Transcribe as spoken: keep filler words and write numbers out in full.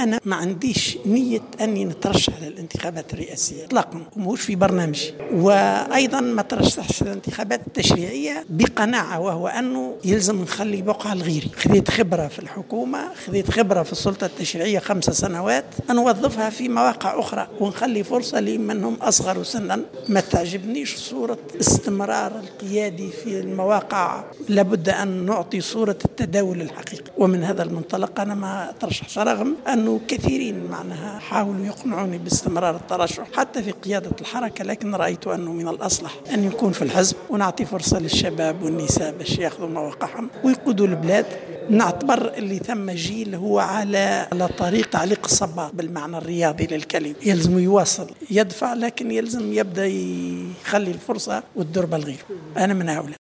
أنا ما عنديش نية أني نترشح للانتخابات الرئاسية إطلاقا، وموش في برنامجي. وأيضا ما ترشحش للانتخابات التشريعية بقناعة، وهو أنه يلزم نخلي بقعة لغيري. خذيت خبرة في الحكومة، خذيت خبرة في السلطة التشريعية خمس سنوات، نوظفها في مواقع أخرى ونخلي فرصة لمن هم أصغر سنا. ما تعجبنيش صورة استمرار القيادي في المواقع، لابد أن نعطي صورة التداول الحقيقي. ومن هذا المنطلق أنا ما أترشحش، رغم أنه كثيرين معناها حاولوا يقنعوني باستمرار الترشح حتى في قيادة الحركة، لكن رأيت أنه من الأصلح أن يكون في الحزب ونعطي فرصة للشباب والنساء باش يأخذوا مواقعهم ويقودوا البلاد. نعتبر اللي ثم جيل هو على على طريق تعليق الصباط بالمعنى الرياضي للكلمة، يلزم يواصل يدفع، لكن يلزم يبدأ يخلي الفرصة والدربة لغيره. أنا من هؤلاء.